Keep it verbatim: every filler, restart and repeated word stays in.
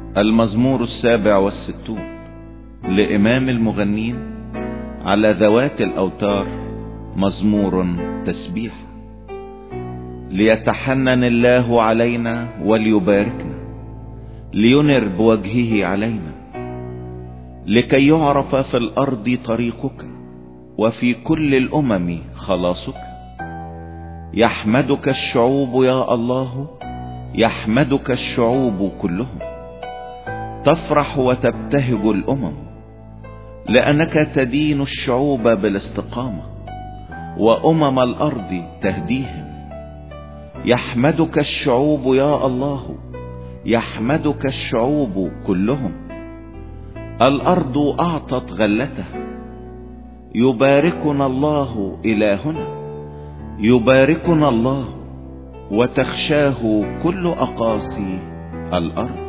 المزمور السابع والستون لإمام المغنين على ذوات الأوتار، مزمور تسبيح. ليتحنن الله علينا وليباركنا، لينر بوجهه علينا، لكي يعرف في الأرض طريقك وفي كل الأمم خلاصك. يحمدك الشعوب يا الله، يحمدك الشعوب كلهم. تفرح وتبتهج الأمم، لأنك تدين الشعوب بالاستقامة وأمم الأرض تهديهم. يحمدك الشعوب يا الله، يحمدك الشعوب كلهم. الأرض أعطت غلتها، يباركنا الله إلهنا، يباركنا الله وتخشاه كل أقاصي الأرض.